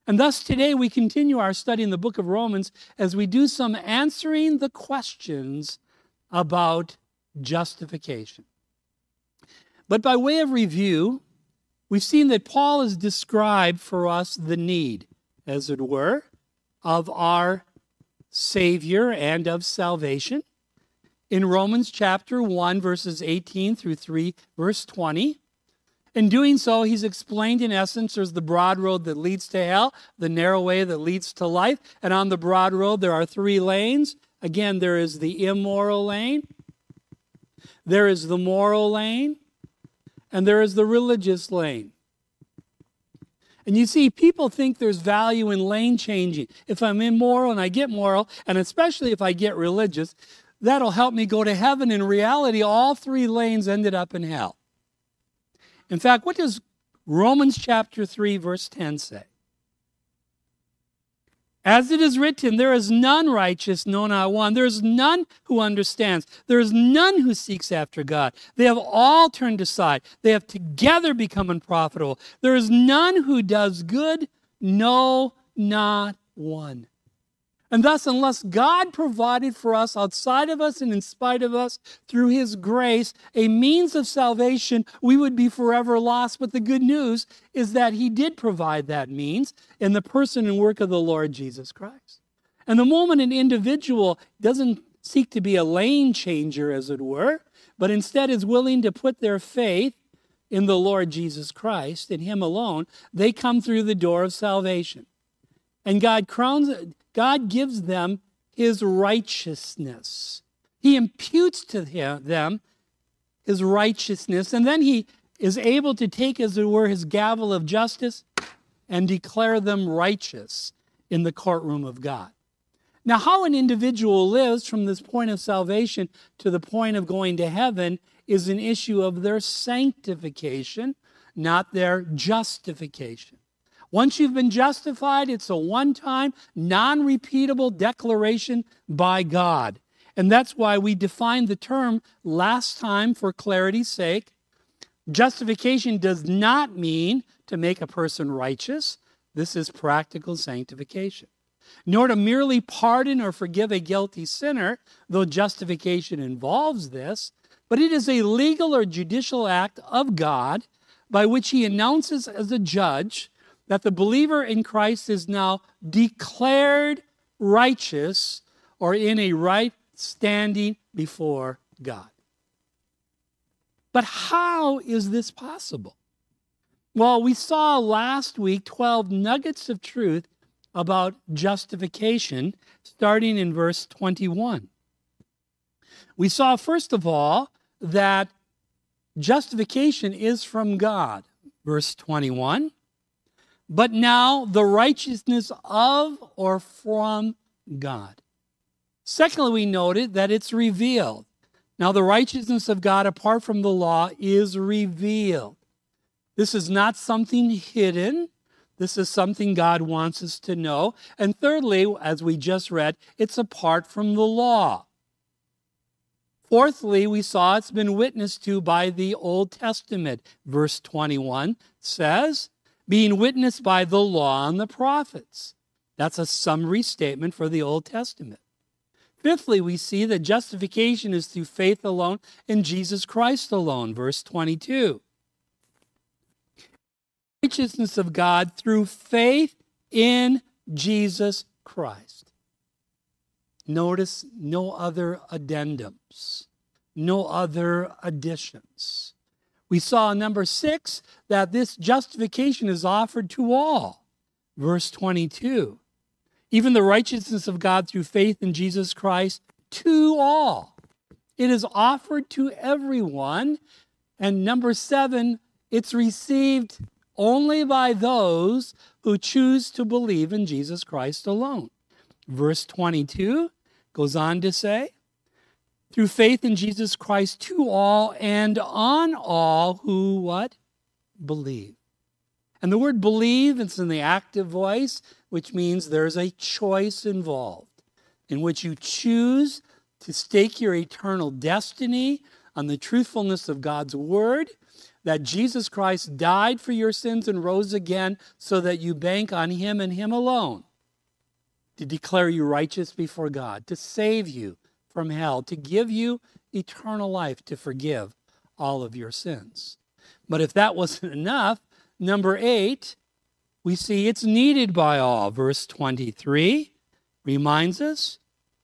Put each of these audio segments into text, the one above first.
And thus today we continue our study in the book of Romans as we do some answering the questions about justification. But by way of review, we've seen that Paul has described for us the need, as it were, of our Savior and of salvation. In Romans chapter 1, verses 18 through 3, verse 20. In doing so, he's explained in essence there's the broad road that leads to hell, the narrow way that leads to life. And on the broad road, there are 3 lanes. Again, there is the immoral lane, there is the moral lane, and there is the religious lane. And you see, people think there's value in lane changing. If I'm immoral and I get moral, and especially if I get religious, that'll help me go to heaven. In reality, all 3 lanes ended up in hell. In fact, what does Romans chapter 3, verse 10 say? As it is written, there is none righteous, no, not one. There is none who understands. There is none who seeks after God. They have all turned aside. They have together become unprofitable. There is none who does good, no, not one. And thus, unless God provided for us, outside of us and in spite of us, through his grace, a means of salvation, we would be forever lost. But the good news is that he did provide that means in the person and work of the Lord Jesus Christ. And the moment an individual doesn't seek to be a lane changer, as it were, but instead is willing to put their faith in the Lord Jesus Christ, in him alone, they come through the door of salvation. And God gives them his righteousness. He imputes to them his righteousness, and then he is able to take, as it were, his gavel of justice and declare them righteous in the courtroom of God. Now, how an individual lives from this point of salvation to the point of going to heaven is an issue of their sanctification, not their justification. Once you've been justified, it's a one-time, non-repeatable declaration by God. And that's why we defined the term last time for clarity's sake. Justification does not mean to make a person righteous. This is practical sanctification. Nor to merely pardon or forgive a guilty sinner, though justification involves this, but it is a legal or judicial act of God by which he announces as a judge that the believer in Christ is now declared righteous or in a right standing before God. But how is this possible? Well, we saw last week 12 nuggets of truth about justification, starting in verse 21. We saw, first of all, that justification is from God, verse 21. But now the righteousness of or from God. Secondly, we noted that it's revealed. Now the righteousness of God apart from the law is revealed. This is not something hidden. This is something God wants us to know. And thirdly, as we just read, it's apart from the law. Fourthly, we saw it's been witnessed to by the Old Testament. Verse 21 says, being witnessed by the law and the prophets. That's a summary statement for the Old Testament. Fifthly, we see that justification is through faith alone in Jesus Christ alone. Verse 22. Righteousness of God through faith in Jesus Christ. Notice no other addendums, no other additions. We saw in number 6 that this justification is offered to all. Verse 22. Even the righteousness of God through faith in Jesus Christ to all. It is offered to everyone. And number 7, it's received only by those who choose to believe in Jesus Christ alone. Verse 22 goes on to say, through faith in Jesus Christ to all and on all who what? Believe. And the word believe, it's in the active voice, which means there's a choice involved in which you choose to stake your eternal destiny on the truthfulness of God's word, that Jesus Christ died for your sins and rose again so that you bank on him and him alone to declare you righteous before God, to save you from hell, to give you eternal life, to forgive all of your sins. But if that wasn't enough, number 8, we see it's needed by all. Verse 23 reminds us,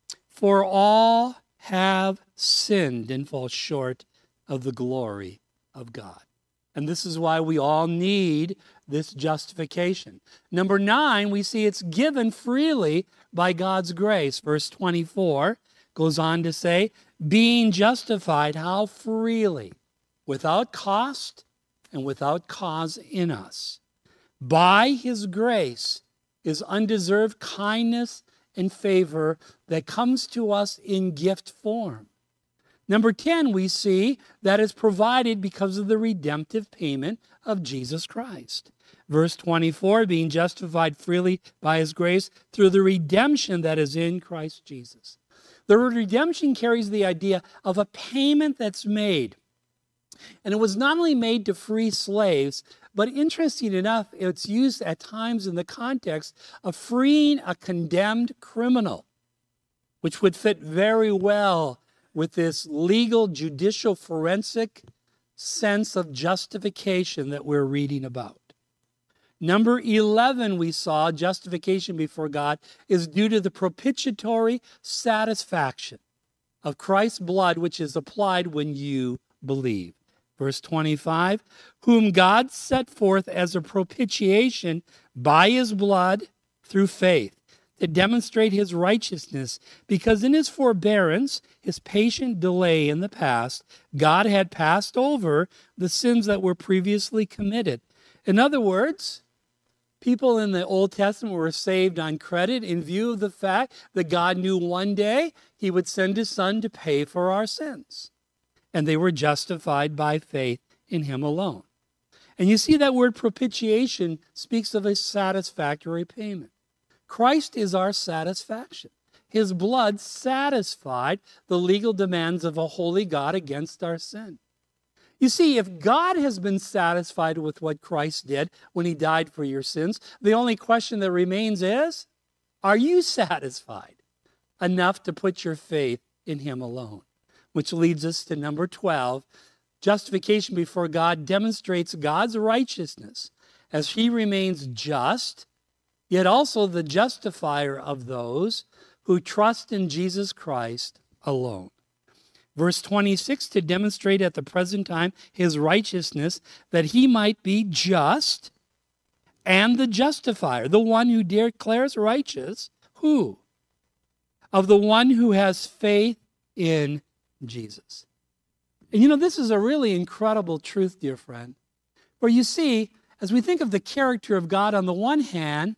for all have sinned and fall short of the glory of God. And this is why we all need this justification. Number 9, we see it's given freely by God's grace. Verse 24 goes on to say, being justified, how freely, without cost and without cause in us. By his grace is undeserved kindness and favor that comes to us in gift form. Number 10, we see that is provided because of the redemptive payment of Jesus Christ. Verse 24, being justified freely by his grace through the redemption that is in Christ Jesus. The word redemption carries the idea of a payment that's made. And it was not only made to free slaves, but interesting enough, it's used at times in the context of freeing a condemned criminal, which would fit very well with this legal, judicial, forensic sense of justification that we're reading about. Number 11, we saw justification before God is due to the propitiatory satisfaction of Christ's blood, which is applied when you believe. Verse 25, whom God set forth as a propitiation by his blood through faith, to demonstrate his righteousness, because in his forbearance, his patient delay in the past, God had passed over the sins that were previously committed. In other words, people in the Old Testament were saved on credit in view of the fact that God knew one day he would send his son to pay for our sins. And they were justified by faith in him alone. And you see that word propitiation speaks of a satisfactory payment. Christ is our satisfaction. His blood satisfied the legal demands of a holy God against our sin. You see, if God has been satisfied with what Christ did when he died for your sins, the only question that remains is, are you satisfied enough to put your faith in him alone? Which leads us to number 12. Justification before God demonstrates God's righteousness as he remains just, yet also the justifier of those who trust in Jesus Christ alone. Verse 26, to demonstrate at the present time his righteousness, that he might be just and the justifier, the one who declares righteous, who? Of the one who has faith in Jesus. And you know, this is a really incredible truth, dear friend, where you see, as we think of the character of God, on the one hand,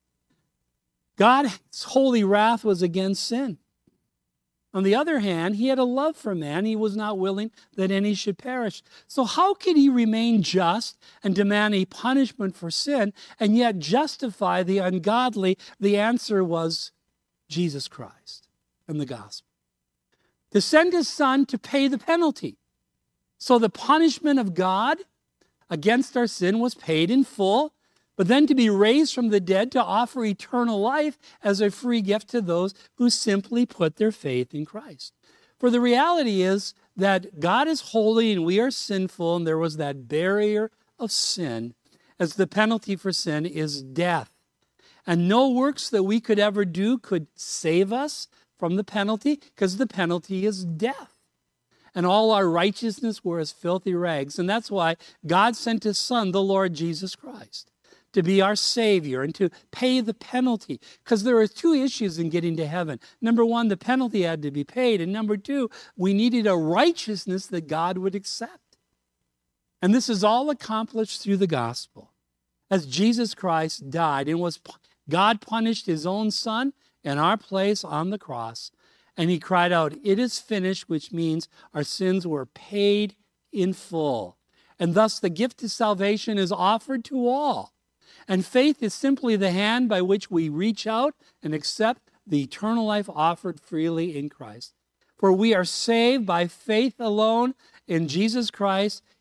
God's holy wrath was against sin. On the other hand, he had a love for man. He was not willing that any should perish. So how could he remain just and demand a punishment for sin and yet justify the ungodly? The answer was Jesus Christ and the gospel. To send his son to pay the penalty. So the punishment of God against our sin was paid in full, but then to be raised from the dead to offer eternal life as a free gift to those who simply put their faith in Christ. For the reality is that God is holy and we are sinful, and there was that barrier of sin, as the penalty for sin is death. And no works that we could ever do could save us from the penalty, because the penalty is death. And all our righteousness were as filthy rags. And that's why God sent his son, the Lord Jesus Christ, to be our Savior and to pay the penalty. Because there are two issues in getting to heaven. Number one, the penalty had to be paid. And number two, we needed a righteousness that God would accept. And this is all accomplished through the gospel. As Jesus Christ died and God punished his own son in our place on the cross. And he cried out, "It is finished," which means our sins were paid in full. And thus the gift of salvation is offered to all. And faith is simply the hand by which we reach out and accept the eternal life offered freely in Christ. For we are saved by faith alone in Jesus Christ,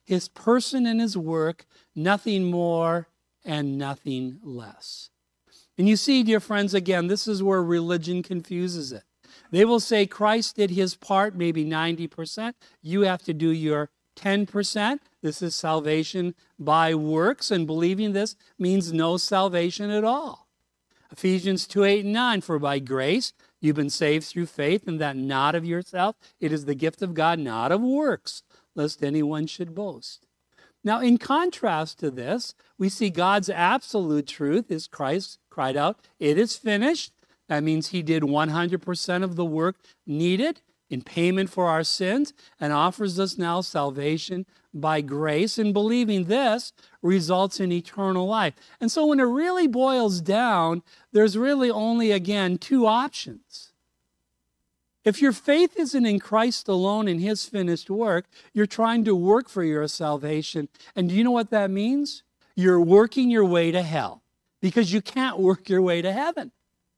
his person and his work, nothing more and nothing less. And you see, dear friends, again, this is where religion confuses it. They will say Christ did his part, maybe 90%. You have to do your 10%. This is salvation by works, and believing this means no salvation at all. Ephesians 2:8-9, for by grace you've been saved through faith, and that not of yourself. It is the gift of God, not of works, lest anyone should boast. Now, in contrast to this, we see God's absolute truth is Christ cried out, it is finished. That means he did 100% of the work needed in payment for our sins and offers us now salvation by grace. And believing this results in eternal life. And so when it really boils down, there's really only, again, two options. If your faith isn't in Christ alone and his finished work, you're trying to work for your salvation. And do you know what that means? You're working your way to hell because you can't work your way to heaven.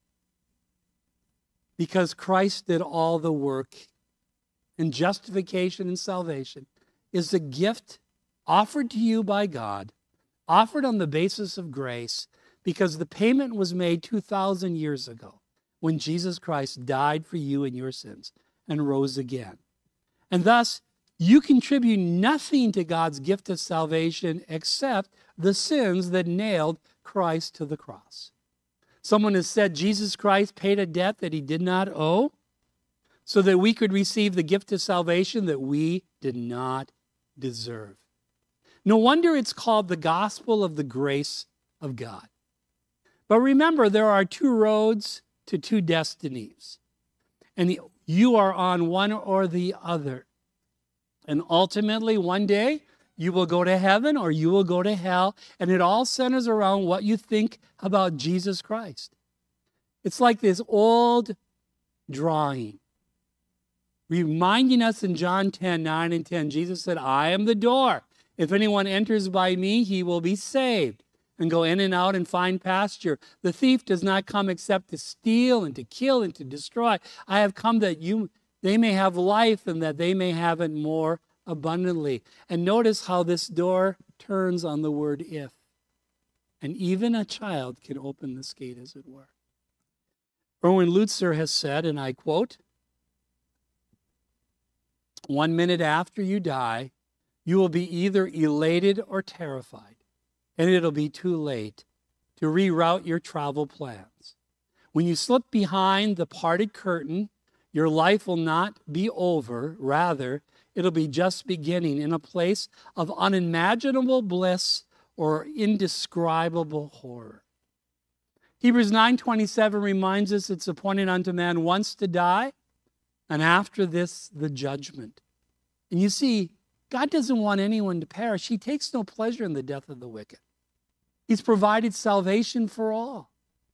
Because Christ did all the work, and justification and salvation is a gift offered to you by God, offered on the basis of grace, because the payment was made 2,000 years ago when Jesus Christ died for you and your sins and rose again. And thus, you contribute nothing to God's gift of salvation except the sins that nailed Christ to the cross. Someone has said Jesus Christ paid a debt that he did not owe so that we could receive the gift of salvation that we did not deserve. No wonder it's called the gospel of the grace of God. But remember, there are two roads to two destinies, and you are on one or the other. And ultimately, one day, you will go to heaven or you will go to hell, and it all centers around what you think about Jesus Christ. It's like this old drawing reminding us in John 10:9 and 10, Jesus said, I am the door. If anyone enters by me, he will be saved and go in and out and find pasture. The thief does not come except to steal and to kill and to destroy. I have come that they may have life and that they may have it more abundantly. And notice how this door turns on the word if. And even a child can open this gate, as it were. Erwin Lutzer has said, and I quote, 1 minute after you die, you will be either elated or terrified, and it'll be too late to reroute your travel plans. When you slip behind the parted curtain, your life will not be over. Rather, it'll be just beginning in a place of unimaginable bliss or indescribable horror. Hebrews 9:27 reminds us it's appointed unto man once to die, and after this, the judgment. And you see, God doesn't want anyone to perish. He takes no pleasure in the death of the wicked. He's provided salvation for all.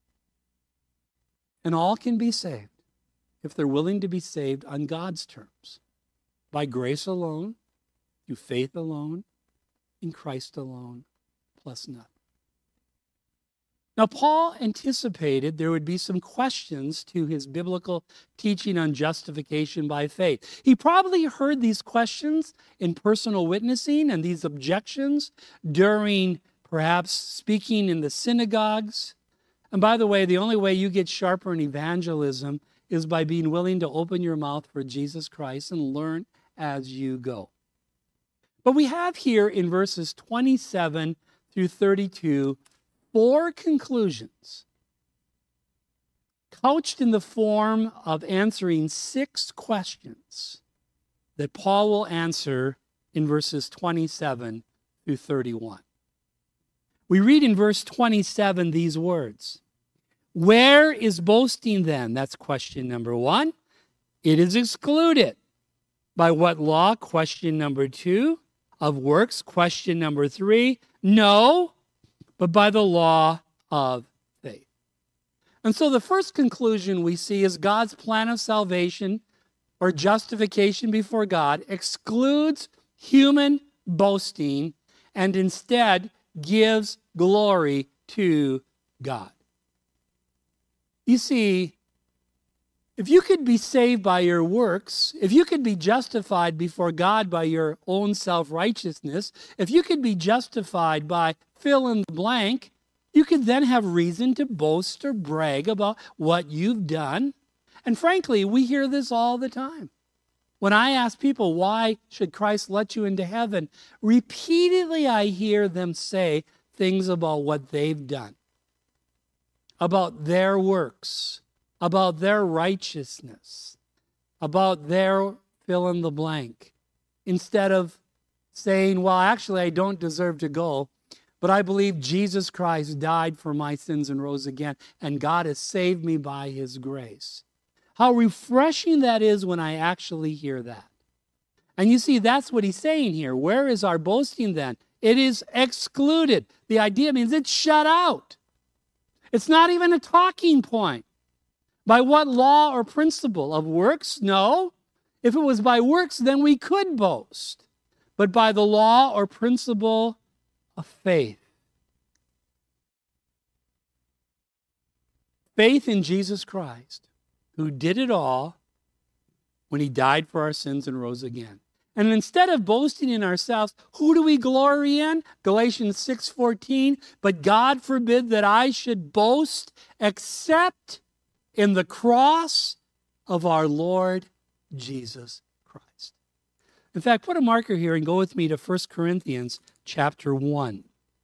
And all can be saved if they're willing to be saved on God's terms. By grace alone, through faith alone, in Christ alone, plus nothing. Now, Paul anticipated there would be some questions to his biblical teaching on justification by faith. He probably heard these questions in personal witnessing and these objections during perhaps speaking in the synagogues. And by the way, the only way you get sharper in evangelism is by being willing to open your mouth for Jesus Christ and learn as you go. But we have here in verses 27 through 32 4 conclusions couched in the form of answering 6 questions that Paul will answer in verses 27 through 31. We read in verse 27 these words, where is boasting then? That's question number 1. It is excluded. By what law? Question number 2. Of works? Question number 3. No, but by the law of faith. And so the first conclusion we see is God's plan of salvation or justification before God excludes human boasting and instead gives glory to God. You see, If you could be saved by your works, if you could be justified before God by your own self-righteousness, if you could be justified by fill in the blank, you could then have reason to boast or brag about what you've done. And frankly, we hear this all the time. When I ask people, why should Christ let you into heaven? Repeatedly, I hear them say things about what they've done, about their works, about their righteousness, about their fill in the blank, instead of saying, well, actually, I don't deserve to go, but I believe Jesus Christ died for my sins and rose again, and God has saved me by his grace. How refreshing that is when I actually hear that. And you see, that's what he's saying here. Where is our boasting then? It is excluded. The idea means it's shut out. It's not even a talking point. By what law or principle? Of works? No. If it was by works, then we could boast. But by the law or principle of faith. Faith in Jesus Christ, who did it all when he died for our sins and rose again. And instead of boasting in ourselves, who do we glory in? Galatians 6:14, but God forbid that I should boast except in the cross of our Lord Jesus Christ. In fact, put a marker here and go with me to 1 Corinthians chapter 1.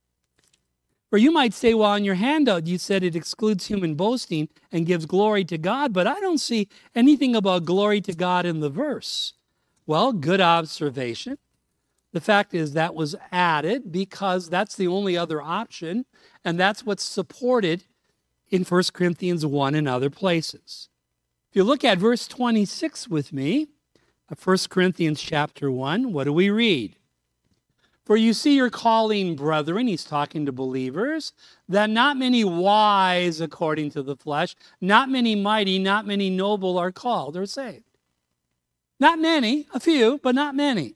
Or you might say, well, on your handout, you said it excludes human boasting and gives glory to God, but I don't see anything about glory to God in the verse. Well, good observation. The fact is that was added because that's the only other option, and that's what's supported in 1 Corinthians 1 and other places. If you look at verse 26 with me, of 1 Corinthians chapter 1, what do we read? For you see your calling, brethren, he's talking to believers, that not many wise according to the flesh, not many mighty, not many noble are called or saved. Not many, a few, but not many.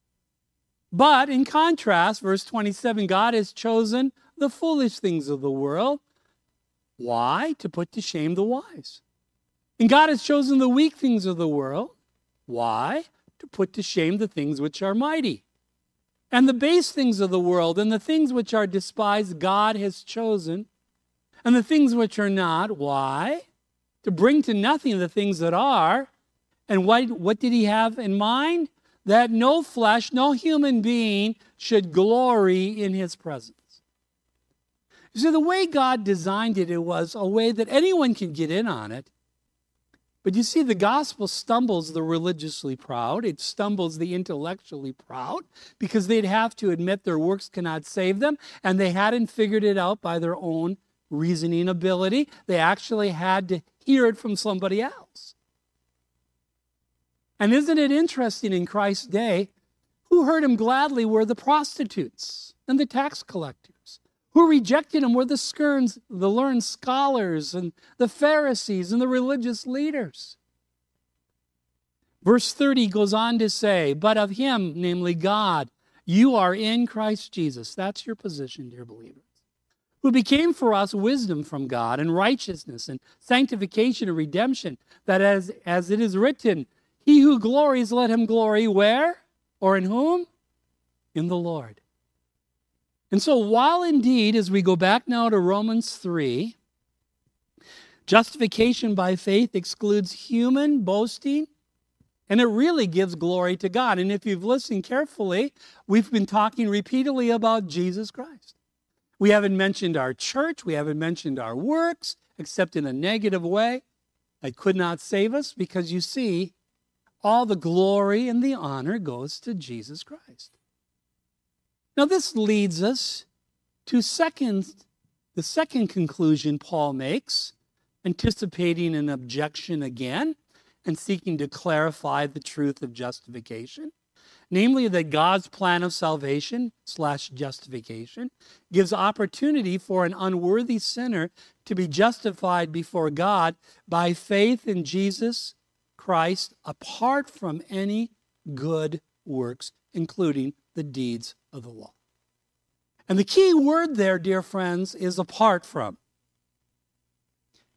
But in contrast, verse 27, God has chosen the foolish things of the world. Why? To put to shame the wise. And God has chosen the weak things of the world. Why? To put to shame the things which are mighty. And the base things of the world and the things which are despised, God has chosen. And the things which are not, why? To bring to nothing the things that are. And what did he have in mind? That no flesh, no human being should glory in his presence. You see, the way God designed it, it was a way that anyone can get in on it. But you see, the gospel stumbles the religiously proud. It stumbles the intellectually proud because they'd have to admit their works cannot save them, and they hadn't figured it out by their own reasoning ability. They actually had to hear it from somebody else. And isn't it interesting in Christ's day, who heard him gladly were the prostitutes and the tax collectors. Who rejected him were the learned scholars and the Pharisees and the religious leaders. Verse 30 goes on to say, but of him, namely God, you are in Christ Jesus. That's your position, dear believers. Who became for us wisdom from God and righteousness and sanctification and redemption, that as it is written, he who glories, let him glory where? Or in whom? In the Lord. And so while indeed, as we go back now to Romans 3, justification by faith excludes human boasting, and it really gives glory to God. And if you've listened carefully, we've been talking repeatedly about Jesus Christ. We haven't mentioned our church. We haven't mentioned our works, except in a negative way. That could not save us because you see, all the glory and the honor goes to Jesus Christ. Now this leads us to the second conclusion Paul makes, anticipating an objection again and seeking to clarify the truth of justification. Namely, that God's plan of salvation / justification gives opportunity for an unworthy sinner to be justified before God by faith in Jesus Christ apart from any good works, including the deeds of the law. And the key word there, dear friends, is apart from.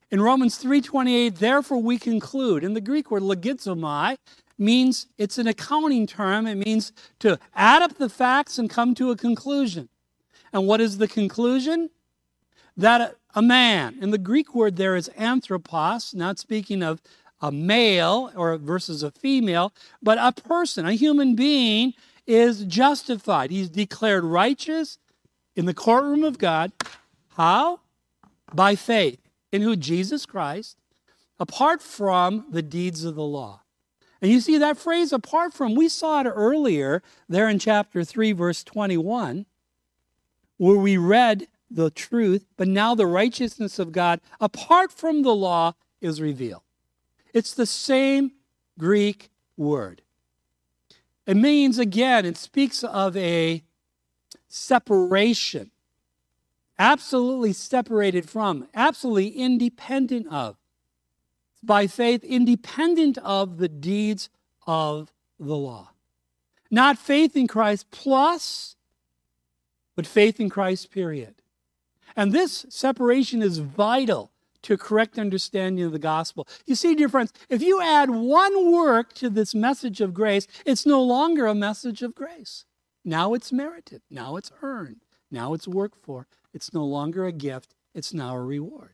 In Romans 3:28, therefore we conclude, and the Greek word logizomai means, it's an accounting term. It means to add up the facts and come to a conclusion. And what is the conclusion? That a man, and the Greek word there is anthropos, not speaking of a male or versus a female, but a person, a human being, is justified. He's declared righteous in the courtroom of God. How? By faith in who? Jesus Christ, apart from the deeds of the law. And you see that phrase, apart from, we saw it earlier there in chapter 3, verse 21, where we read the truth, but now the righteousness of God, apart from the law, is revealed. It's the same Greek word. It means, again, it speaks of a separation. Absolutely separated from, absolutely independent of. By faith, independent of the deeds of the law. Not faith in Christ plus, but faith in Christ, period. And this separation is vital to a correct understanding of the gospel. You see, dear friends, if you add one work to this message of grace, it's no longer a message of grace. Now it's merited. Now it's earned. Now it's worked for. It's no longer a gift. It's now a reward.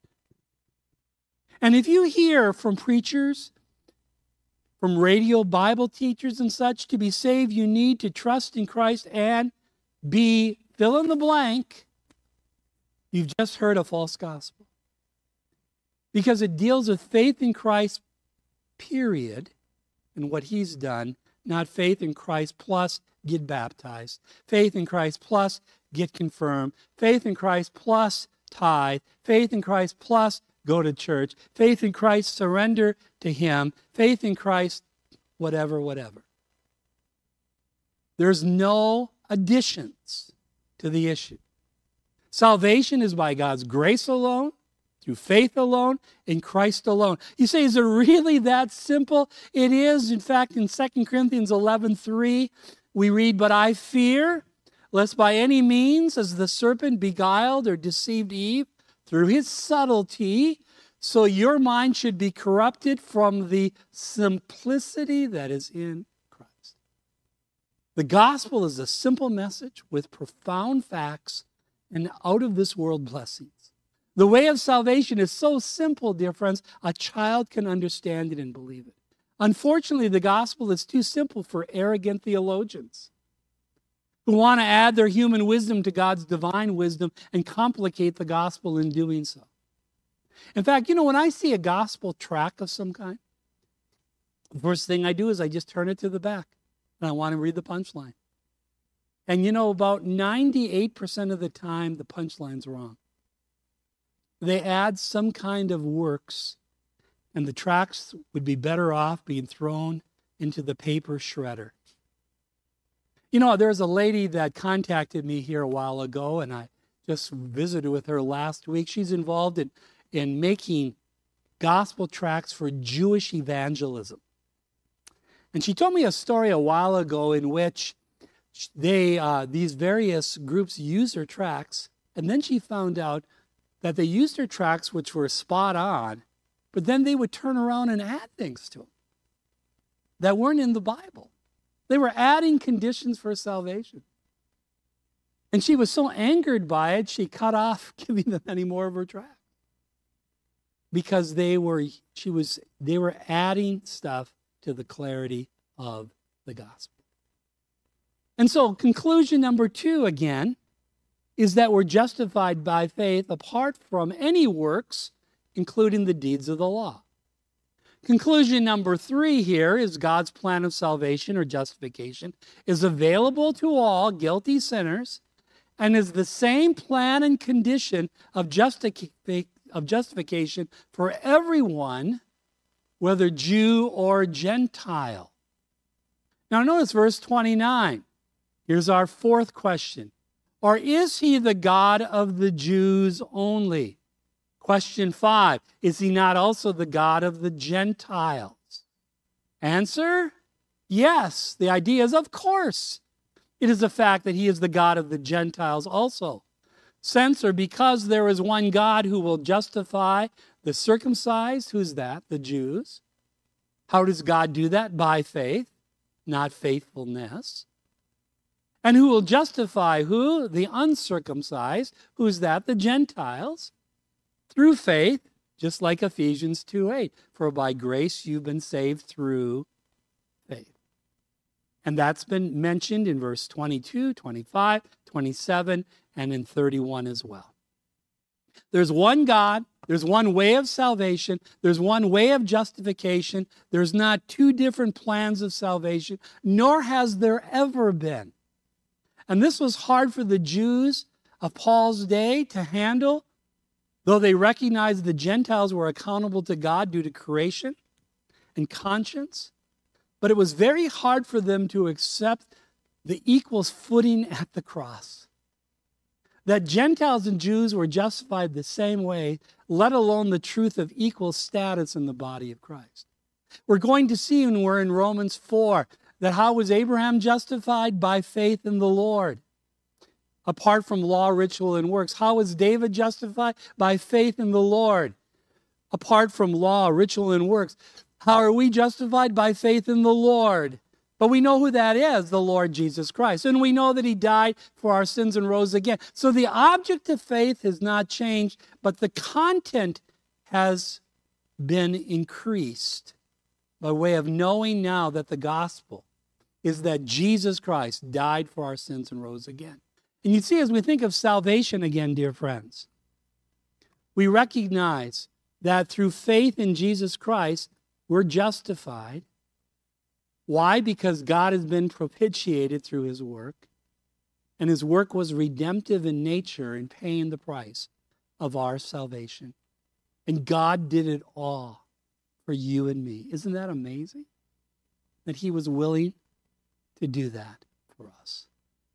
And if you hear from preachers, from radio Bible teachers and such, to be saved, you need to trust in Christ and be fill in the blank, you've just heard a false gospel. Because it deals with faith in Christ, period, and what he's done, not faith in Christ plus get baptized, faith in Christ plus get confirmed, faith in Christ plus tithe, faith in Christ plus go to church, faith in Christ surrender to him, faith in Christ whatever, whatever. There's no additions to the issue. Salvation is by God's grace alone, through faith alone, in Christ alone. You say, is it really that simple? It is. In fact, in 2 Corinthians 11:3, we read, but I fear, lest by any means, as the serpent beguiled or deceived Eve through his subtlety, so your mind should be corrupted from the simplicity that is in Christ. The gospel is a simple message with profound facts and out-of-this-world blessings. The way of salvation is so simple, dear friends, a child can understand it and believe it. Unfortunately, the gospel is too simple for arrogant theologians who want to add their human wisdom to God's divine wisdom and complicate the gospel in doing so. In fact, when I see a gospel tract of some kind, the first thing I do is I just turn it to the back and I want to read the punchline. And about 98% of the time, the punchline's wrong. They add some kind of works, and the tracts would be better off being thrown into the paper shredder. There's a lady that contacted me here a while ago, and I just visited with her last week. She's involved in making gospel tracts for Jewish evangelism. And she told me a story a while ago in which these various groups used her tracts, and then she found out that they used her tracts, which were spot on, but then they would turn around and add things to them that weren't in the Bible. They were adding conditions for salvation. And she was so angered by it, she cut off giving them any more of her tracts. Because they were adding stuff to the clarity of the gospel. And so conclusion number 2, again, is that we're justified by faith apart from any works, including the deeds of the law. Conclusion number 3 here is God's plan of salvation or justification is available to all guilty sinners and is the same plan and condition of justification for everyone, whether Jew or Gentile. Now notice verse 29. Here's our 4th question. Or is he the God of the Jews only? Question 5, is he not also the God of the Gentiles? Answer, yes. The idea is, of course, it is a fact that he is the God of the Gentiles also. Since or because there is one God who will justify The circumcised, who's that? The Jews. How does God do that? By faith, not faithfulness. And who will justify who? The uncircumcised. Who's that? The Gentiles. Through faith, just like Ephesians 2:8. For by grace you've been saved through faith. And that's been mentioned in verse 22, 25, 27, and in 31 as well. There's one God. There's one way of salvation. There's one way of justification. There's not two different plans of salvation, nor has there ever been. And this was hard for the Jews of Paul's day to handle, though they recognized the Gentiles were accountable to God due to creation and conscience. But it was very hard for them to accept the equal footing at the cross. That Gentiles and Jews were justified the same way, let alone the truth of equal status in the body of Christ. We're going to see when we're in Romans 4 that how was Abraham justified? By faith in the Lord, apart from law, ritual, and works. How was David justified? By faith in the Lord, apart from law, ritual, and works. How are we justified? By faith in the Lord. But we know who that is, the Lord Jesus Christ. And we know that he died for our sins and rose again. So the object of faith has not changed, but the content has been increased by way of knowing now that the gospel is that Jesus Christ died for our sins and rose again. And you see, as we think of salvation again, dear friends, we recognize that through faith in Jesus Christ, we're justified. Why? Because God has been propitiated through his work, and his work was redemptive in nature in paying the price of our salvation. And God did it all for you and me. Isn't that amazing? That he was willing to do that for us.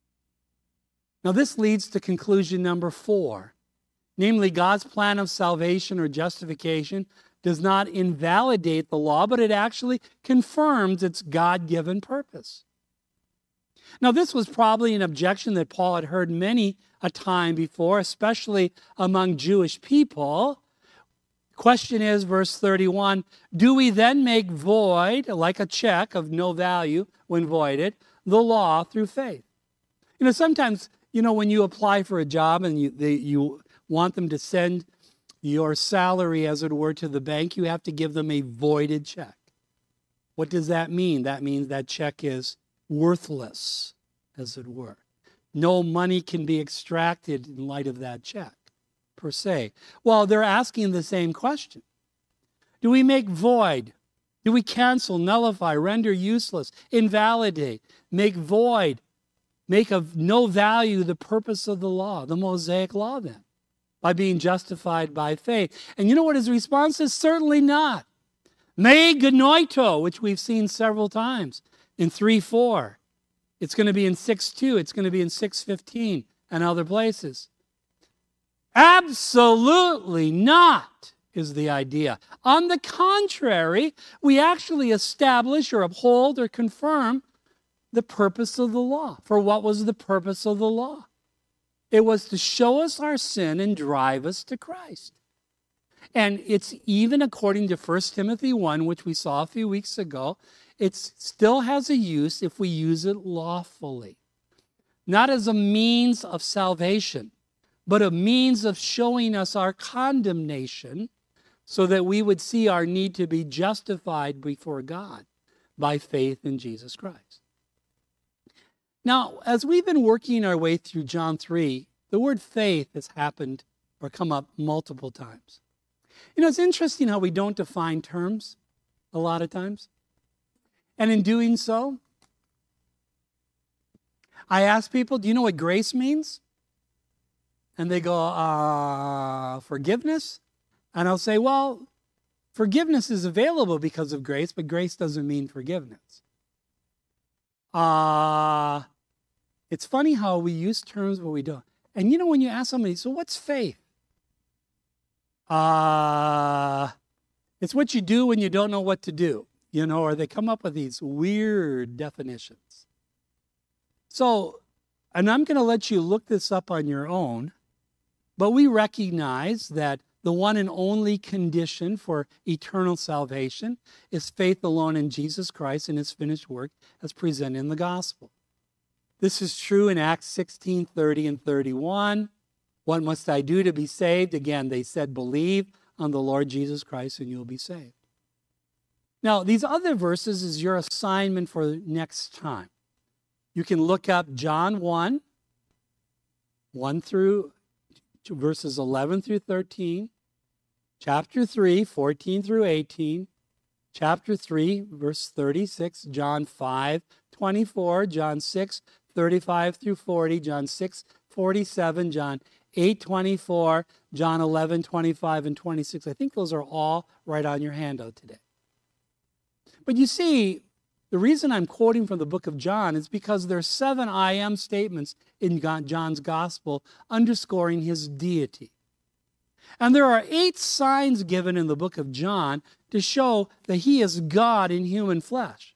Now this leads to conclusion number 4, namely God's plan of salvation or justification does not invalidate the law, but it actually confirms its God-given purpose. Now, this was probably an objection that Paul had heard many a time before, especially among Jewish people. Question is, verse 31, do we then make void, like a check of no value when voided, the law through faith? Sometimes, when you apply for a job and you want them to send your salary, as it were, to the bank, you have to give them a voided check. What does that mean? That means that check is worthless, as it were. No money can be extracted in light of that check, per se. Well, they're asking the same question. Do we make void? Do we cancel, nullify, render useless, invalidate, make void, make of no value the purpose of the law, the Mosaic law then? By being justified by faith. And you know what his response is? Certainly not. Me genoito, which we've seen several times in 3:4. It's going to be in 6:2. It's going to be in 6:15 and other places. Absolutely not is the idea. On the contrary, we actually establish or uphold or confirm the purpose of the law. For what was the purpose of the law? It was to show us our sin and drive us to Christ. And it's even according to 1 Timothy 1, which we saw a few weeks ago, it still has a use if we use it lawfully. Not as a means of salvation, but a means of showing us our condemnation so that we would see our need to be justified before God by faith in Jesus Christ. Now, as we've been working our way through John 3, the word faith has happened or come up multiple times. It's interesting how we don't define terms a lot of times. And in doing so, I ask people, do you know what grace means? And they go, forgiveness? And I'll say, well, forgiveness is available because of grace, but grace doesn't mean forgiveness. It's funny how we use terms, but we don't. And when you ask somebody, so what's faith? It's what you do when you don't know what to do, or they come up with these weird definitions. So, and I'm going to let you look this up on your own, but we recognize that the one and only condition for eternal salvation is faith alone in Jesus Christ and his finished work as presented in the gospel. This is true in Acts 16, 30 and 31. What must I do to be saved? Again, they said, believe on the Lord Jesus Christ and you'll be saved. Now, these other verses is your assignment for next time. You can look up John 1 through verses 11 through 13, chapter 3, 14 through 18, chapter 3, verse 36, John 5, 24, John 6, 35 through 40, John 6, 47, John 8, 24, John 11, 25, and 26. I think those are all right on your handout today. But you see, the reason I'm quoting from the book of John is because there are 7 I am statements in John's gospel underscoring his deity. And there are 8 signs given in the book of John to show that he is God in human flesh.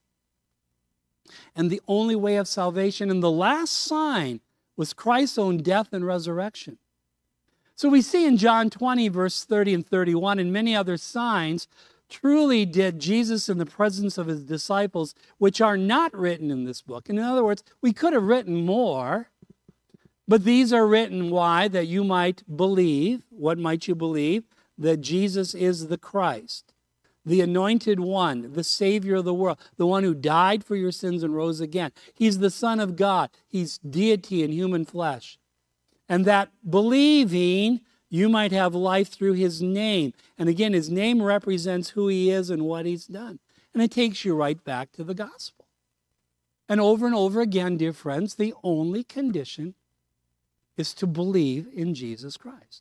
And the only way of salvation, and the last sign was Christ's own death and resurrection. So we see in John 20, verse 30 and 31, and many other signs, truly did Jesus in the presence of his disciples, which are not written in this book. In other words, we could have written more, but these are written, why? That you might believe. What might you believe? That Jesus is the Christ, the anointed one, the Savior of the world, the one who died for your sins and rose again. He's the Son of God. He's deity in human flesh. And that believing, you might have life through his name. And again, his name represents who he is and what he's done. And it takes you right back to the gospel. And over again, dear friends, the only condition is to believe in Jesus Christ.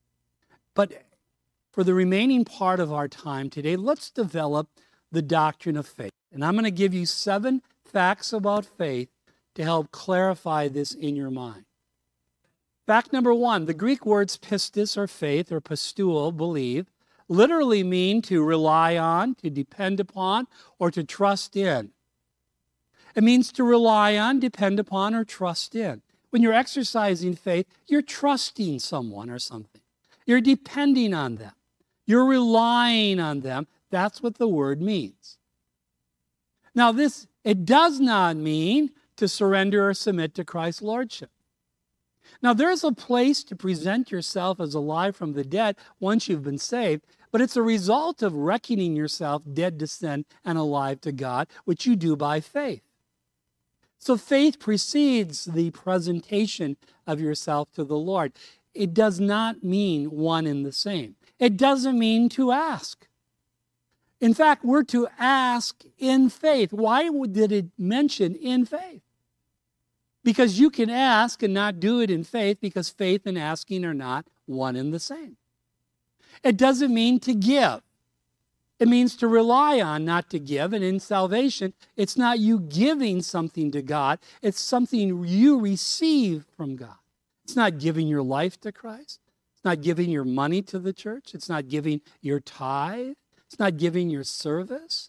But for the remaining part of our time today, let's develop the doctrine of faith. And I'm going to give you 7 facts about faith to help clarify this in your mind. Fact number 1, the Greek words pistis, or faith, or pisteuo, believe, literally mean to rely on, to depend upon, or to trust in. It means to rely on, depend upon, or trust in. When you're exercising faith, you're trusting someone or something. You're depending on them. You're relying on them. That's what the word means. Now, it does not mean to surrender or submit to Christ's lordship. Now, there's a place to present yourself as alive from the dead once you've been saved, but it's a result of reckoning yourself dead to sin and alive to God, which you do by faith. So faith precedes the presentation of yourself to the Lord. It does not mean one and the same. It doesn't mean to ask. In fact, we're to ask in faith. Why did it mention in faith? Because you can ask and not do it in faith, because faith and asking are not one and the same. It doesn't mean to give. It means to rely on, not to give. And in salvation, it's not you giving something to God. It's something you receive from God. It's not giving your life to Christ. It's not giving your money to the church. It's not giving your tithe. It's not giving your service.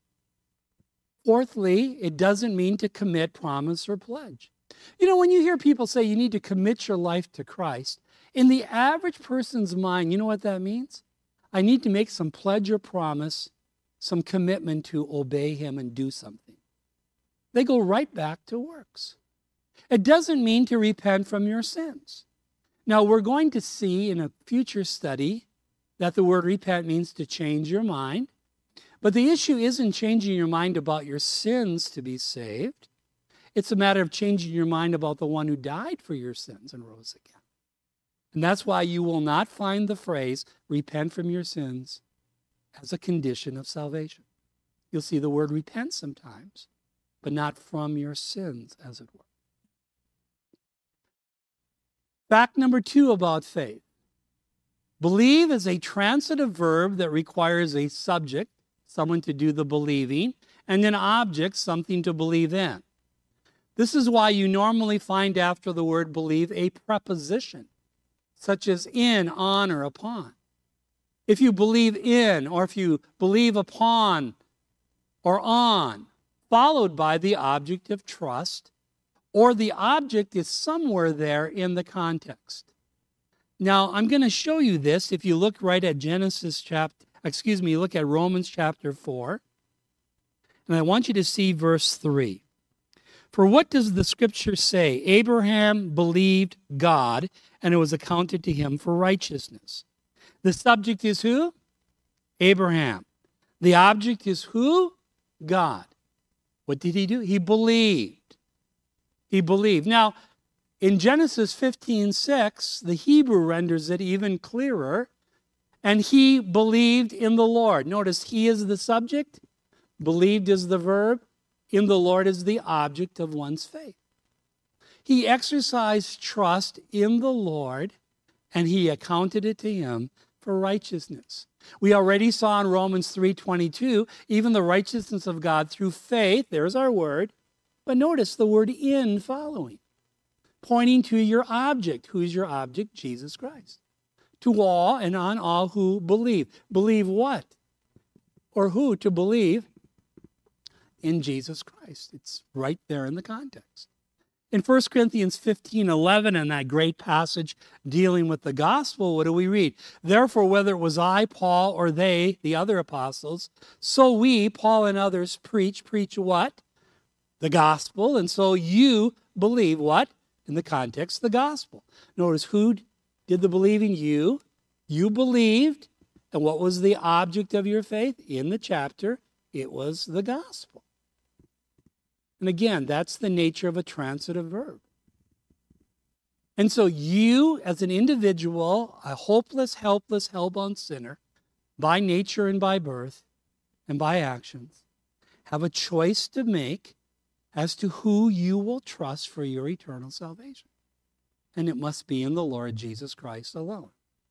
Fourthly, it doesn't mean to commit, promise, or pledge. You know, when you hear people say you need to commit your life to Christ, in the average person's mind, you know what that means? I need to make some pledge or promise, some commitment to obey him and do something. They go right back to works. It doesn't mean to repent from your sins. Now, we're going to see in a future study that the word repent means to change your mind. But the issue isn't changing your mind about your sins to be saved. It's a matter of changing your mind about the one who died for your sins and rose again. And that's why you will not find the phrase, repent from your sins, as a condition of salvation. You'll see the word repent sometimes, but not from your sins, as it were. Fact number 2 about faith. Believe is a transitive verb that requires a subject, someone to do the believing, and an object, something to believe in. This is why you normally find after the word believe a preposition, such as in, on, or upon. If you believe in, or if you believe upon, or on, followed by the object of trust, or the object is somewhere there in the context. Now, I'm going to show you this if you look right at look at Romans chapter 4. And I want you to see verse 3. For what does the scripture say? Abraham believed God, and it was accounted to him for righteousness. The subject is who? Abraham. The object is who? God. What did he do? He believed. He believed. Now, in Genesis 15:6, the Hebrew renders it even clearer. And he believed in the Lord. Notice he is the subject. Believed is the verb. In the Lord is the object of one's faith. He exercised trust in the Lord, and he accounted it to him for righteousness. We already saw in Romans 3:22, even the righteousness of God through faith, there's our word, but notice the word in following, pointing to your object. Who's your object? Jesus Christ. To all and on all who believe. Believe what? Or who to believe? In Jesus Christ. It's right there in the context. In 1 Corinthians 15:11, in that great passage dealing with the gospel, what do we read? Therefore, whether it was I, Paul, or they, the other apostles, so we, Paul and others, preach what? The gospel. And so you believe what? In the context, the gospel. Notice who did the believing? You. You believed. And what was the object of your faith? In the chapter, it was the gospel. And again, that's the nature of a transitive verb. And so you, as an individual, a hopeless, helpless, hell-bound sinner, by nature and by birth and by actions, have a choice to make as to who you will trust for your eternal salvation. And it must be in the Lord Jesus Christ alone.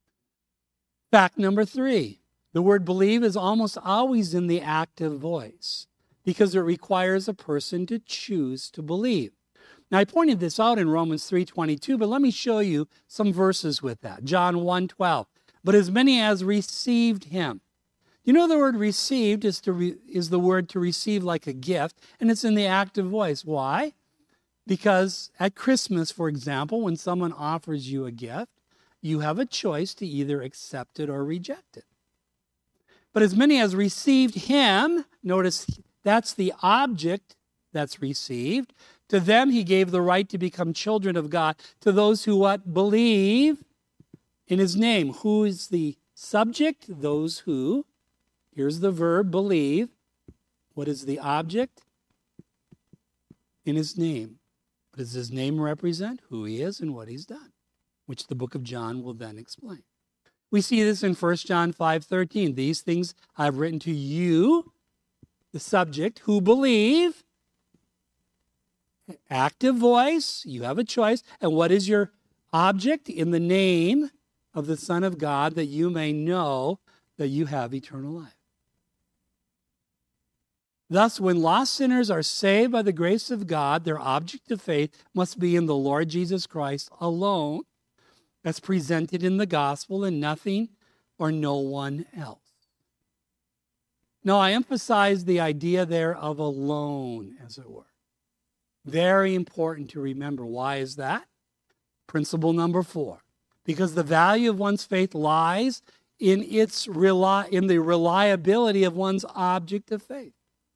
Fact number 3, the word believe is almost always in the active voice, because it requires a person to choose to believe. Now, I pointed this out in Romans 3:22, but let me show you some verses with that. John 1:12. But as many as received him. You know the word received is the word to receive like a gift, and it's in the active voice. Why? Because at Christmas, for example, when someone offers you a gift, you have a choice to either accept it or reject it. But as many as received him, notice that's the object that's received. To them he gave the right to become children of God. To those who what? Believe in his name. Who is the subject? Those who. Here's the verb, believe. What is the object? In his name. What does his name represent? Who he is and what he's done, which the book of John will then explain. We see this in 1 John 5:13. These things I've written to you, the subject, who believe. Active voice, you have a choice. And what is your object? In the name of the Son of God, that you may know that you have eternal life. Thus, when lost sinners are saved by the grace of God, their object of faith must be in the Lord Jesus Christ alone, as presented in the gospel, and nothing or no one else. Now, I emphasize the idea there of alone, as it were. Very important to remember. Why is that? Principle number 4. Because the value of one's faith lies in the reliability of one's object of faith.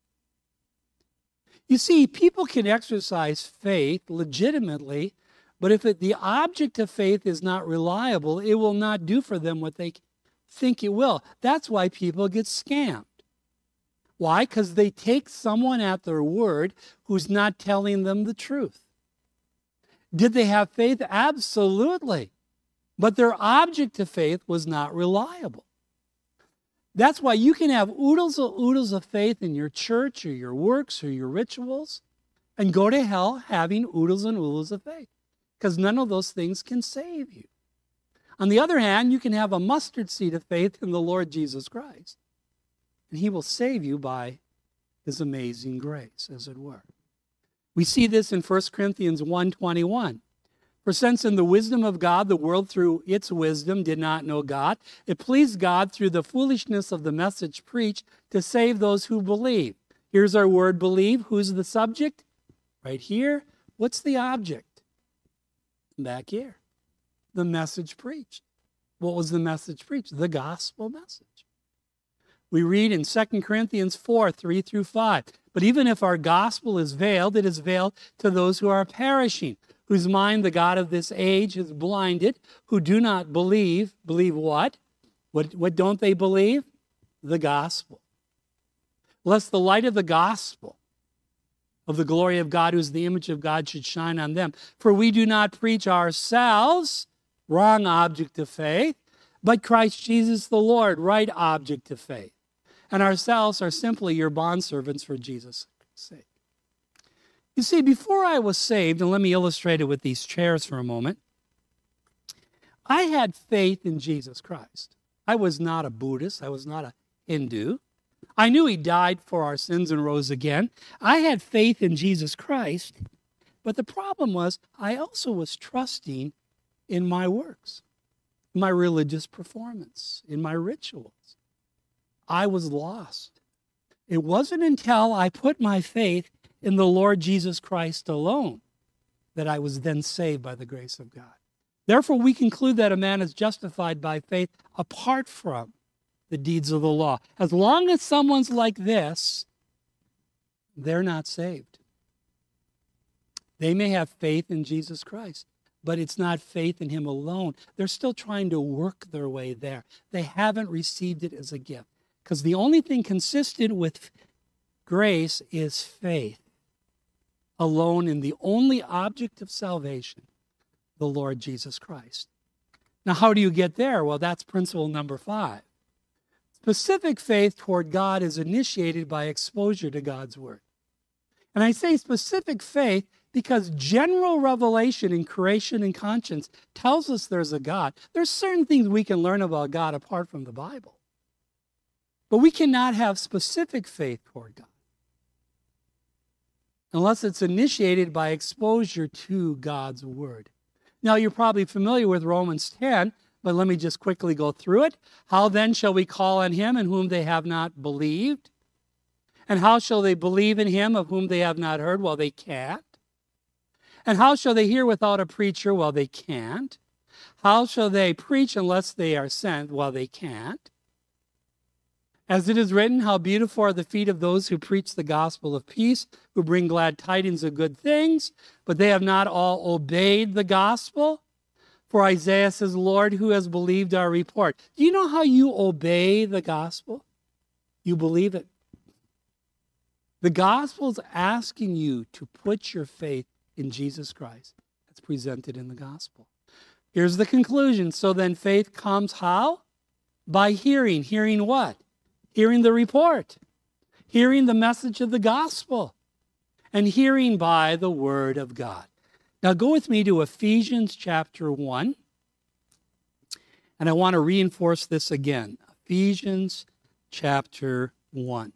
You see, people can exercise faith legitimately, but if the object of faith is not reliable, it will not do for them what they think it will. That's why people get scammed. Why? Because they take someone at their word who's not telling them the truth. Did they have faith? Absolutely. But their object of faith was not reliable. That's why you can have oodles of faith in your church or your works or your rituals and go to hell having oodles and oodles of faith, because none of those things can save you. On the other hand, you can have a mustard seed of faith in the Lord Jesus Christ, and he will save you by his amazing grace, as it were. We see this in 1 Corinthians 1:21. For since in the wisdom of God, the world through its wisdom did not know God, it pleased God through the foolishness of the message preached to save those who believe. Here's our word believe. Who's the subject? Right here. What's the object? Back here. The message preached. What was the message preached? The gospel message. We read in 2 Corinthians 4, 3 through 5. But even if our gospel is veiled, it is veiled to those who are perishing, whose mind the God of this age has blinded, who do not believe. Believe what? What don't they believe? The gospel. Lest the light of the gospel of the glory of God, who is the image of God, should shine on them. For we do not preach ourselves, wrong object of faith, but Christ Jesus the Lord, right object of faith. And ourselves are simply your bondservants for Jesus' sake. You see, before I was saved, and let me illustrate it with these chairs for a moment, I had faith in Jesus Christ. I was not a Buddhist. I was not a Hindu. I knew he died for our sins and rose again. I had faith in Jesus Christ, but the problem was I also was trusting in my works, my religious performance, in my rituals. I was lost. It wasn't until I put my faith in the Lord Jesus Christ alone that I was then saved by the grace of God. Therefore, we conclude that a man is justified by faith apart from the deeds of the law. As long as someone's like this, they're not saved. They may have faith in Jesus Christ, but it's not faith in him alone. They're still trying to work their way there. They haven't received it as a gift. Because the only thing consistent with grace is faith alone in the only object of salvation, the Lord Jesus Christ. Now, how do you get there? Well, that's principle number 5. Specific faith toward God is initiated by exposure to God's word. And I say specific faith because general revelation in creation and conscience tells us there's a God. There's certain things we can learn about God apart from the Bible. But we cannot have specific faith toward God unless it's initiated by exposure to God's word. Now, you're probably familiar with Romans 10, but let me just quickly go through it. How then shall we call on him in whom they have not believed? And how shall they believe in him of whom they have not heard? Well, they can't. And how shall they hear without a preacher? Well, they can't. How shall they preach unless they are sent? Well, they can't. As it is written, how beautiful are the feet of those who preach the gospel of peace, who bring glad tidings of good things, but they have not all obeyed the gospel. For Isaiah says, Lord, who has believed our report? Do you know how you obey the gospel? You believe it. The gospel is asking you to put your faith in Jesus Christ. That's presented in the gospel. Here's the conclusion. So then faith comes how? By hearing. Hearing what? Hearing the report, hearing the message of the gospel, and hearing by the word of God. Now go with me to Ephesians chapter 1, and I want to reinforce this again. Ephesians chapter 1.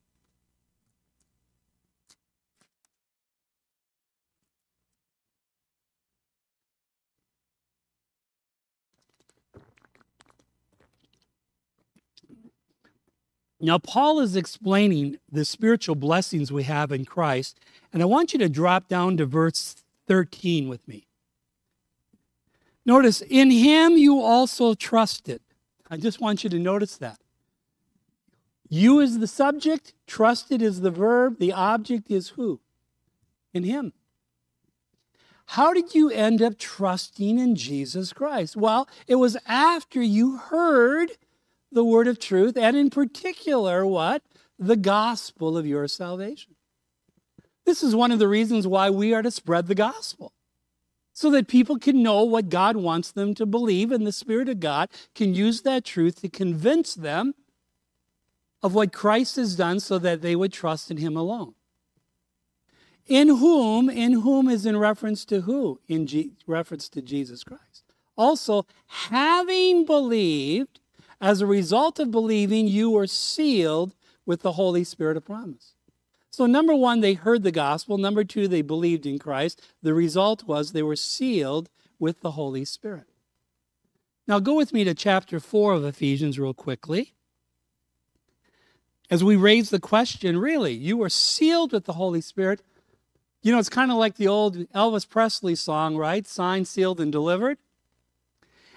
Now, Paul is explaining the spiritual blessings we have in Christ, and I want you to drop down to verse 13 with me. Notice, in him you also trusted. I just want you to notice that. You is the subject, trusted is the verb, the object is who? In him. How did you end up trusting in Jesus Christ? Well, it was after you heard the word of truth, and in particular, what? The gospel of your salvation. This is one of the reasons why we are to spread the gospel, so that people can know what God wants them to believe, and the Spirit of God can use that truth to convince them of what Christ has done so that they would trust in him alone. In whom is in reference to who? Reference to Jesus Christ. Also, having believed, as a result of believing, you were sealed with the Holy Spirit of promise. So number 1, they heard the gospel. Number 2, they believed in Christ. The result was they were sealed with the Holy Spirit. Now go with me to chapter 4 of Ephesians real quickly. As we raise the question, really, you were sealed with the Holy Spirit. You know, it's kind of like the old Elvis Presley song, right? Signed, sealed, and delivered.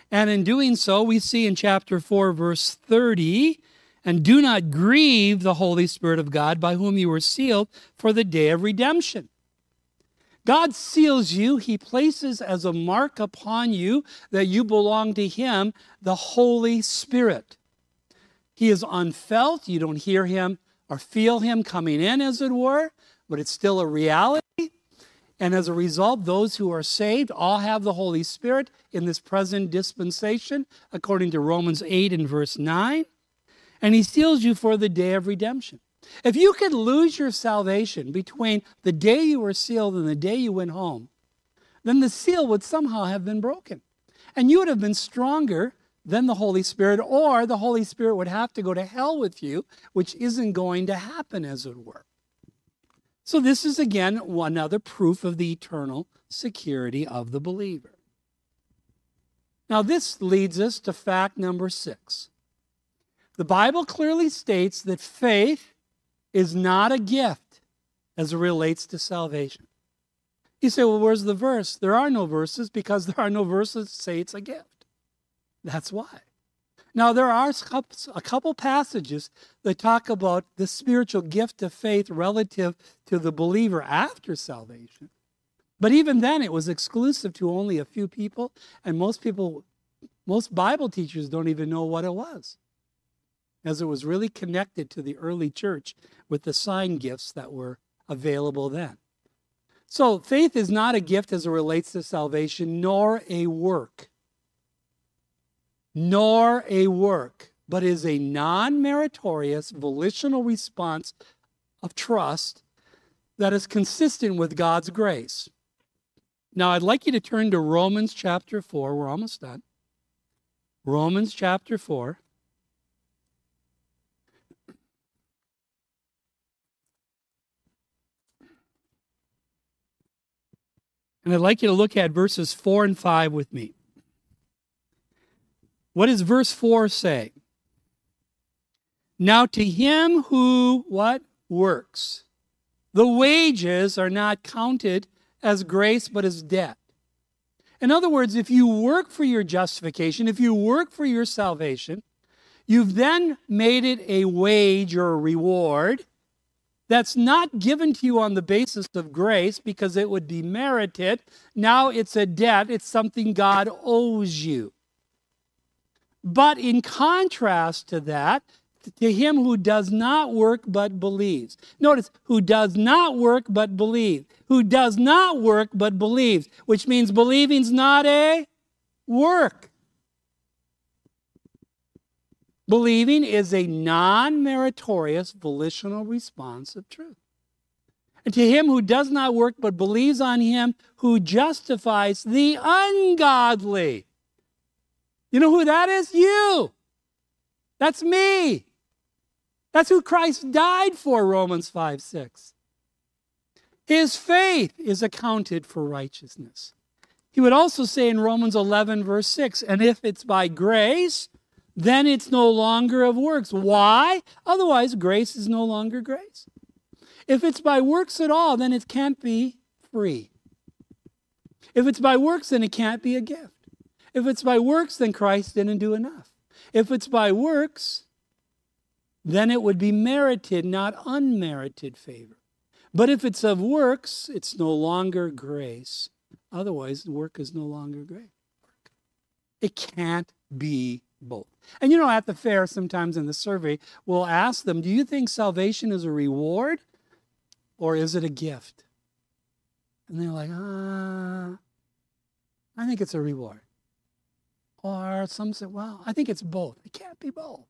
And in doing so, we see in chapter 4, verse 30, and do not grieve the Holy Spirit of God, by whom you were sealed for the day of redemption. God seals you. He places as a mark upon you that you belong to him, the Holy Spirit. He is unfelt. You don't hear him or feel him coming in, as it were, but it's still a reality. And as a result, those who are saved all have the Holy Spirit in this present dispensation, according to Romans 8 and verse 9. And he seals you for the day of redemption. If you could lose your salvation between the day you were sealed and the day you went home, then the seal would somehow have been broken. And you would have been stronger than the Holy Spirit, or the Holy Spirit would have to go to hell with you, which isn't going to happen, as it were. So this is, again, another proof of the eternal security of the believer. Now, this leads us to fact number 6. The Bible clearly states that faith is not a gift as it relates to salvation. You say, well, where's the verse? There are no verses, because there are no verses that say it's a gift. That's why. Now, there are a couple passages that talk about the spiritual gift of faith relative to the believer after salvation. But even then, it was exclusive to only a few people, and most Bible teachers don't even know what it was, as it was really connected to the early church with the sign gifts that were available then. So faith is not a gift as it relates to salvation, nor a work. Nor a work, but is a non-meritorious volitional response of trust that is consistent with God's grace. Now, I'd like you to turn to Romans chapter 4. We're almost done. Romans chapter 4. And I'd like you to look at verses 4 and 5 with me. What does verse 4 say? Now to him who, what? Works. The wages are not counted as grace, but as debt. In other words, if you work for your justification, if you work for your salvation, you've then made it a wage or a reward that's not given to you on the basis of grace because it would be merited. Now it's a debt. It's something God owes you. But in contrast to that, to him who does not work but believes. Notice, who does not work but believes. Who does not work but believes, which means believing's not a work. Believing is a non-meritorious volitional response of truth. And to him who does not work but believes on him who justifies the ungodly. You know who that is? You. That's me. That's who Christ died for, Romans 5:6. His faith is accounted for righteousness. He would also say in Romans 11, verse 6, and if it's by grace, then it's no longer of works. Why? Otherwise, grace is no longer grace. If it's by works at all, then it can't be free. If it's by works, then it can't be a gift. If it's by works, then Christ didn't do enough. If it's by works, then it would be merited, not unmerited favor. But if it's of works, it's no longer grace. Otherwise, the work is no longer grace. It can't be both. And you know, at the fair, sometimes in the survey, we'll ask them, do you think salvation is a reward or is it a gift? And they're like, I think it's a reward. Or some say, well, I think it's both. It can't be both.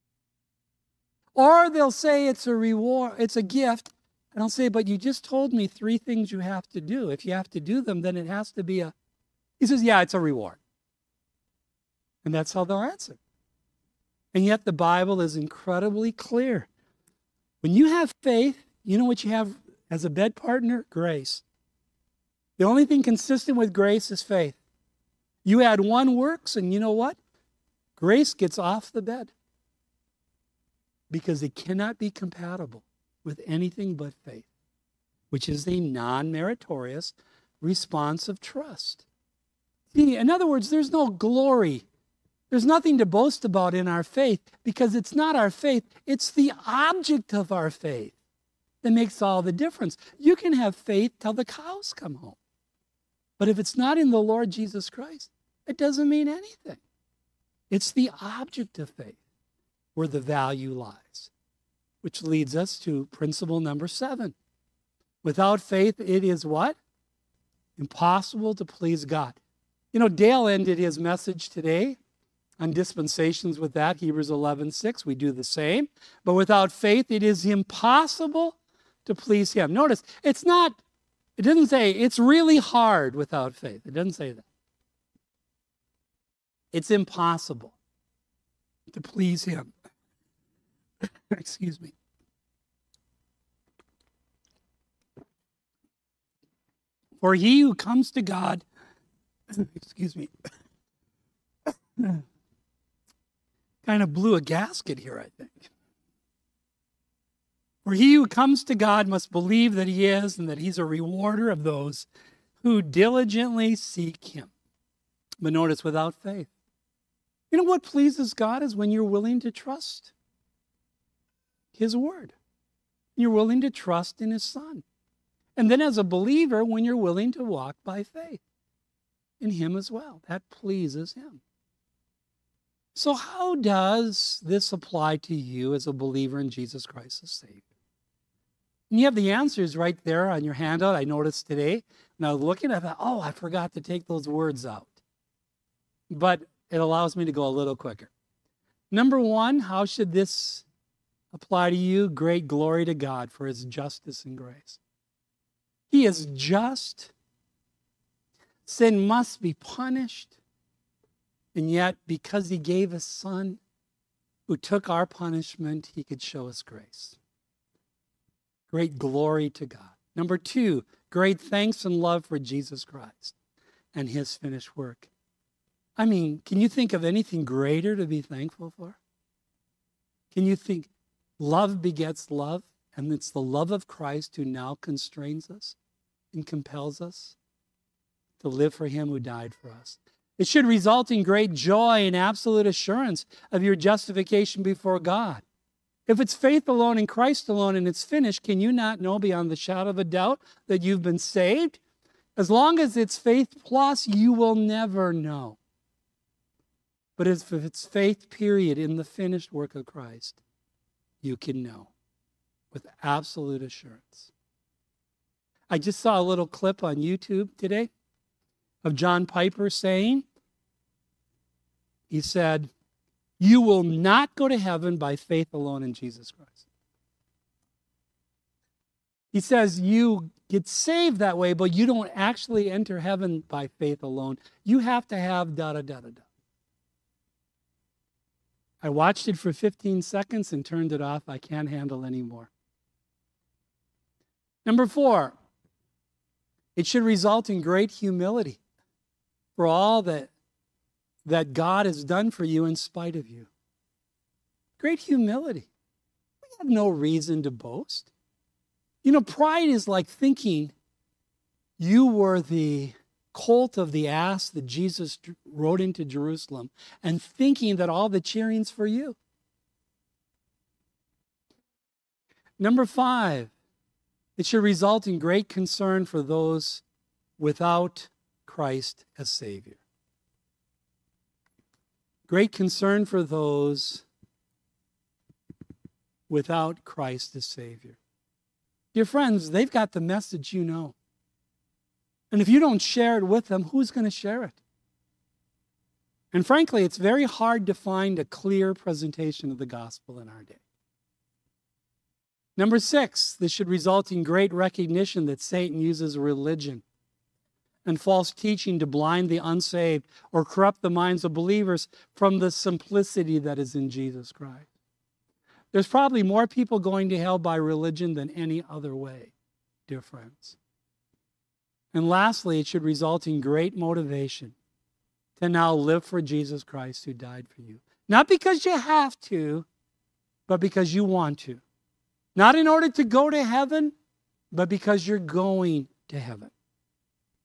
Or they'll say it's a reward, it's a gift. And I'll say, but you just told me 3 things you have to do. If you have to do them, then it has to be a... He says, yeah, it's a reward. And that's how they'll answer. And yet the Bible is incredibly clear. When you have faith, you know what you have as a bed partner? Grace. The only thing consistent with grace is faith. You add one works, and you know what? Grace gets off the bed. Because it cannot be compatible with anything but faith, which is a non-meritorious response of trust. See, in other words, there's no glory. There's nothing to boast about in our faith because it's not our faith. It's the object of our faith that makes all the difference. You can have faith till the cows come home. But if it's not in the Lord Jesus Christ, it doesn't mean anything. It's the object of faith where the value lies, which leads us to principle number 7. Without faith, it is what? Impossible to please God. You know, Dale ended his message today on dispensations with that, Hebrews 11:6. We do the same. But without faith, it is impossible to please him. Notice, it doesn't say it's really hard without faith. It doesn't say that. It's impossible to please him. Excuse me. For he who comes to God, excuse me, kind of blew a gasket here, I think. For he who comes to God must believe that he is and that he's a rewarder of those who diligently seek him. But notice, without faith. You know what pleases God is when you're willing to trust his word. You're willing to trust in his Son. And then as a believer, when you're willing to walk by faith in him as well. That pleases him. So how does this apply to you as a believer in Jesus Christ as Savior? And you have the answers right there on your handout. I noticed today, and I was looking, I thought, I forgot to take those words out. But it allows me to go a little quicker. Number 1, how should this apply to you? Great glory to God for his justice and grace. He is just. Sin must be punished. And yet, because he gave his Son who took our punishment, he could show us grace. Great glory to God. Number 2, great thanks and love for Jesus Christ and his finished work. I mean, can you think of anything greater to be thankful for? Can you think love begets love, and it's the love of Christ who now constrains us and compels us to live for him who died for us? It should result in great joy and absolute assurance of your justification before God. If it's faith alone in Christ alone and it's finished, can you not know beyond the shadow of a doubt that you've been saved? As long as it's faith plus, you will never know. But if it's faith, period, in the finished work of Christ, you can know with absolute assurance. I just saw a little clip on YouTube today of John Piper saying, he said, you will not go to heaven by faith alone in Jesus Christ. He says you get saved that way, but you don't actually enter heaven by faith alone. You have to have da-da-da-da-da. I watched it for 15 seconds and turned it off. I can't handle anymore. Number 4, it should result in great humility for all that God has done for you in spite of you. Great humility. We have no reason to boast. You know, pride is like thinking you were the colt of the ass that Jesus rode into Jerusalem and thinking that all the cheering's for you. Number 5, it should result in great concern for those without Christ as Savior. Great concern for those without Christ as Savior. Dear friends, they've got the message you know. And if you don't share it with them, who's going to share it? And frankly, it's very hard to find a clear presentation of the gospel in our day. Number 6, this should result in great recognition that Satan uses religion and false teaching to blind the unsaved or corrupt the minds of believers from the simplicity that is in Jesus Christ. There's probably more people going to hell by religion than any other way, dear friends. And lastly, it should result in great motivation to now live for Jesus Christ who died for you. Not because you have to, but because you want to. Not in order to go to heaven, but because you're going to heaven.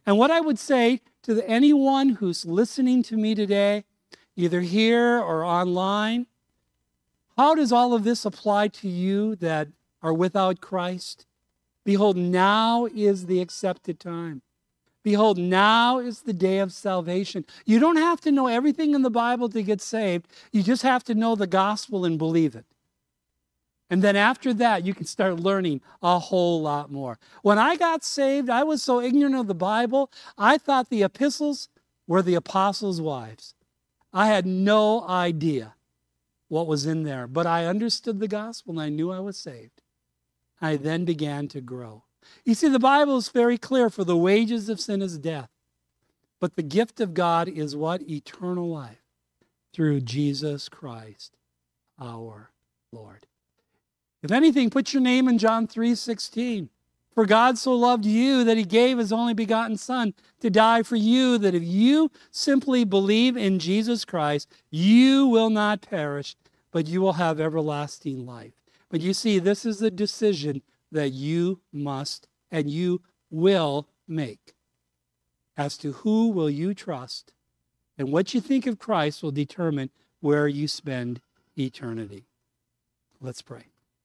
And what I would say to anyone who's listening to me today, either here or online, how does all of this apply to you that are without Christ? Behold, now is the accepted time. Behold, now is the day of salvation. You don't have to know everything in the Bible to get saved. You just have to know the gospel and believe it. And then after that, you can start learning a whole lot more. When I got saved, I was so ignorant of the Bible, I thought the epistles were the apostles' wives. I had no idea what was in there, but I understood the gospel and I knew I was saved. I then began to grow. You see, the Bible is very clear, for the wages of sin is death. But the gift of God is what? Eternal life through Jesus Christ, our Lord. If anything, put your name in John 3:16. For God so loved you that he gave his only begotten Son to die for you, that if you simply believe in Jesus Christ, you will not perish, but you will have everlasting life. But you see, this is a decision that you must and you will make. As to who will you trust, and what you think of Christ will determine where you spend eternity. Let's pray.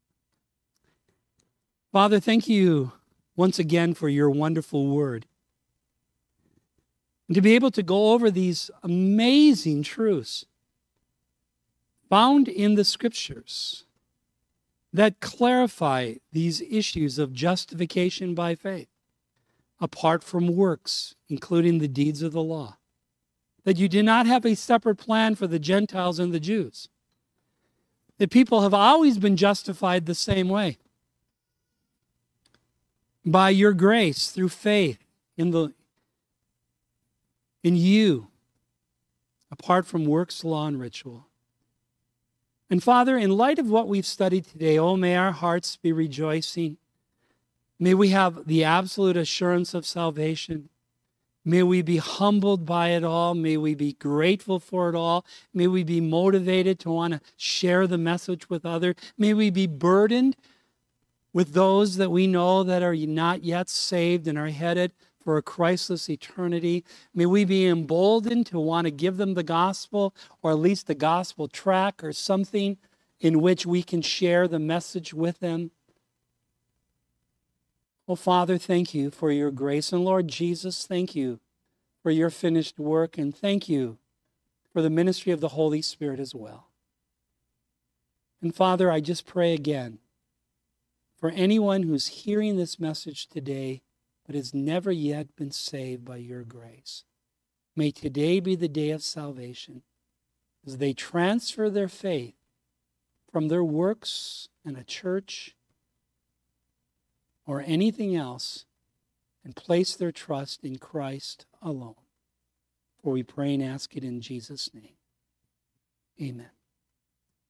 Father, thank you once again for your wonderful word. And to be able to go over these amazing truths found in the scriptures that clarify these issues of justification by faith, apart from works, including the deeds of the law. That you did not have a separate plan for the Gentiles and the Jews. That people have always been justified the same way. By your grace, through faith in you, apart from works, law, and ritual. And Father, in light of what we've studied today, oh, may our hearts be rejoicing. May we have the absolute assurance of salvation. May we be humbled by it all. May we be grateful for it all. May we be motivated to want to share the message with others. May we be burdened with those that we know that are not yet saved and are headed for a Christless eternity. May we be emboldened to want to give them the gospel, or at least the gospel tract or something in which we can share the message with them. Oh, Father, thank you for your grace. And Lord Jesus, thank you for your finished work. And thank you for the ministry of the Holy Spirit as well. And Father, I just pray again for anyone who's hearing this message today but has never yet been saved by your grace. May today be the day of salvation as they transfer their faith from their works and a church or anything else and place their trust in Christ alone. For we pray and ask it in Jesus' name. Amen.